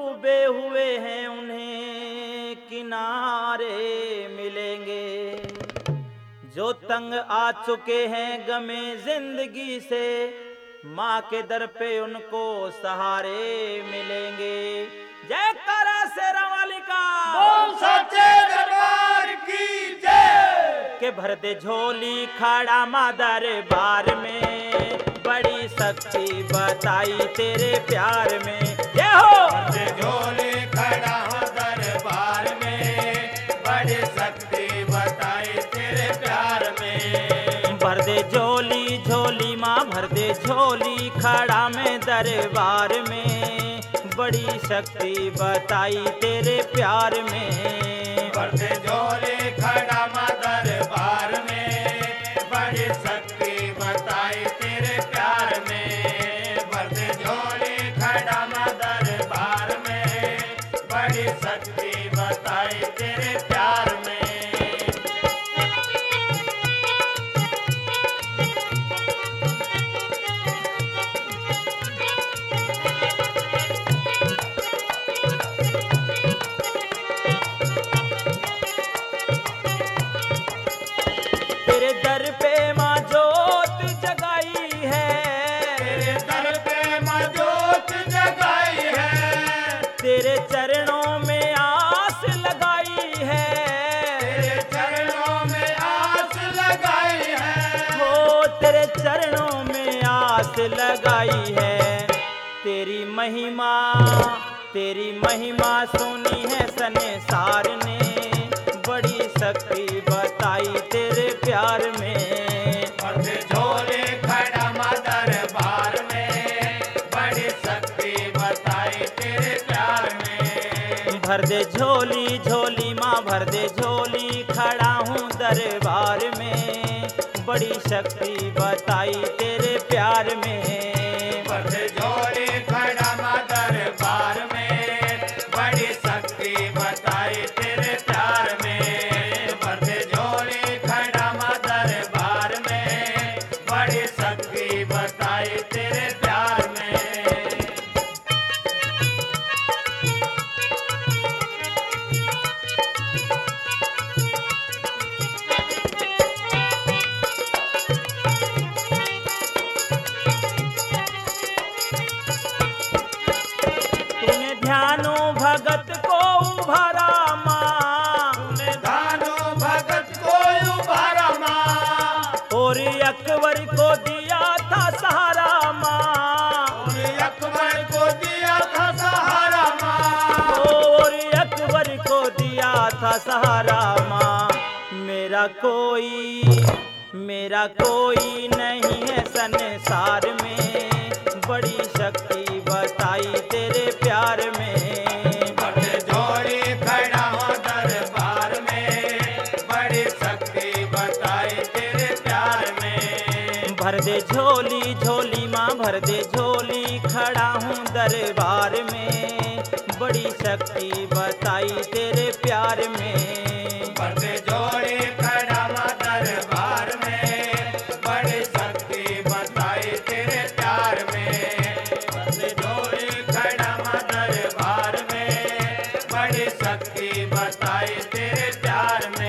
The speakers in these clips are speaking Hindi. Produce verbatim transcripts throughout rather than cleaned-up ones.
डूबे हुए हैं उन्हें किनारे मिलेंगे। जो तंग आ चुके हैं गमे जिंदगी से, माँ के दर पे उनको सहारे मिलेंगे। जय करा शेरा वाली का, बोल सच्चे दरबार की जय। के भर दे झोली खड़ा माँ दरबार में, बड़ी शक्ति बताई तेरे प्यार में। जय हो। भर दे झोली खड़ा हो दरबार में, बड़ी शक्ति बताई तेरे प्यार में। भर दे झोली झोली माँ भर दे झोली खड़ा में दरबार में, बड़ी शक्ति बताई तेरे प्यार में। भर दे झोली खड़ा माँ दरबार में, बड़ी शक्ति बताई तेरे प्यार में। भर दे झोली खड़ा माँ दरबार में, बड़ी शक्ति बताई तेरे प्यार में। तेरे दर पे माँ जोत जगाई है, तेरे दर पे माँ जोत जगाई है। तेरे चरणों में आस लगाई है। तेरे चरणों में आस लगाई है। हो तेरे चरणों में आस लगाई है। तेरी महिमा तेरी महिमा सुनी है संसार ने, बड़ी शक्ति बताई तेरे प्यार में। भर दे झोली खड़ा माँ दरबार में, बड़ी शक्ति बताई तेरे प्यार में। भर दे झोली झोली माँ भर दे झोली खड़ा हूँ दरबार में, बड़ी शक्ति बताई तेरे प्यार में। भर दे झोली खड़ा माँ दरबार में, बड़ी शक्ति बताई तेरे प्यार में। भर दे झोली खड़ा माँ दरबार में, बड़ी शक्ति बताई तेरे प्यार में। तूने ध्यानो भगत को उभारा माँ, तूने धानो भगत को उबारा माँ, और अकबर को दिया था सहारा माँ। और अकबर को दिया था सहारा माँ। और अकबर को दिया था सहारा माँ। मेरा कोई मेरा कोई नहीं है संसार में, बड़ी शक्ति बताई तेरे प्यार में। भर दे झोली खड़ा हो दरबार में, बड़ी शक्ति बताई तेरे प्यार में। भर दे झोली झोली माँ भर दे झोली खड़ा हूँ दरबार में, बड़ी शक्ति बताई तेरे प्यार में। भर दे झोली खड़ा माँ दरबार में, बड़ी शक्ति बताई तेरे प्यार में। भर दे झोली खड़ा माँ दरबार में, बड़ी शक्ति बताई तेरे प्यार में।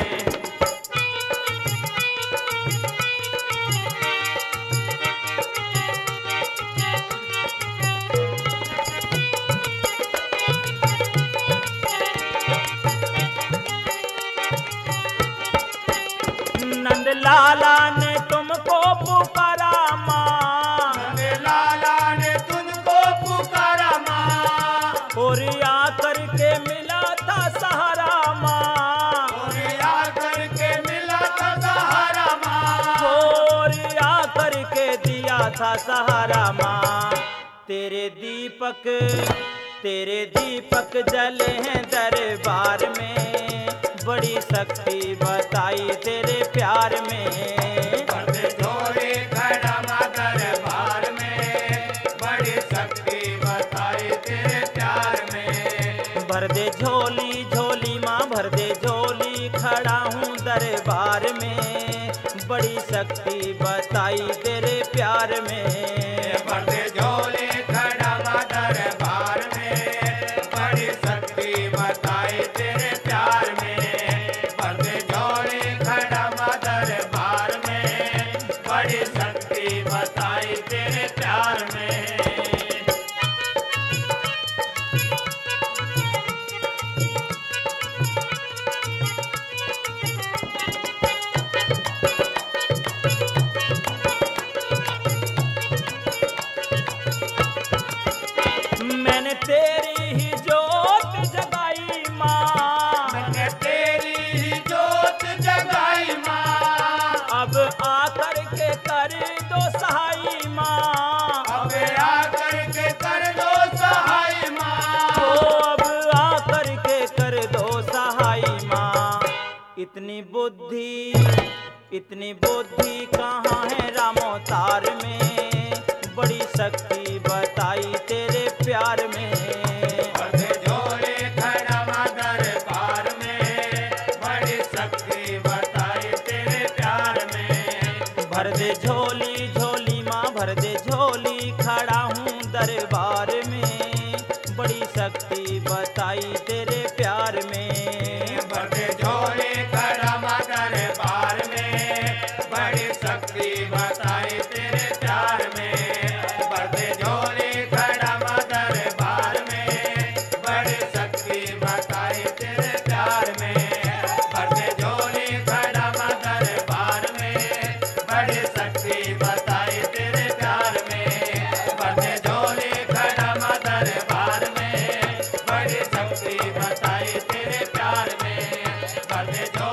नंद लाला ने तुमको पुकारा माँ, नंद लाला ने तुझको पुकारा माँ, और आकर के मिला था सहारा माँ। और आकर के मिला था सहारा माँ। और आकर के दिया था सहारा माँ। तेरे दीपक तेरे दीपक जले हैं दरबार में, बड़ी शक्ति बताई तेरे प्यार में। भर दे झोली खड़ा माँ दरबार में, बड़ी शक्ति बताई तेरे प्यार में। भर दे झोली झोली माँ भर दे झोली खड़ा हूँ दरबार में, बड़ी शक्ति बताई तेरे प्यार में। भर दे झोली खड़ा माँ दरबार में, इतनी बुद्धि इतनी बुद्धि कहाँ है रामोतार में, बड़ी शक्ति बताई तेरे प्यार में। भर दे झोली खड़ा दरबार में, बड़ी शक्ति बताई तेरे प्यार में। भर दे झोली झोली माँ भर दे झोली, खड़ा हूँ दरबार में, बड़ी शक्ति बताई तेरे प्यार में। भर दे झोली खड़ा दरबार में, बड़ी शक्ति बताई तेरे प्यार में। भर दे झोली खड़ा दरबार में, बड़ी शक्ति बताई तेरे प्यार में। भर दे झोली खड़ा दरबार में, बड़ी शक्ति बताई तेरे प्यार में। भर दे झोली खड़ा दरबार में, बड़ी शक्ति बताई तेरे प्यार में। भर दे झोली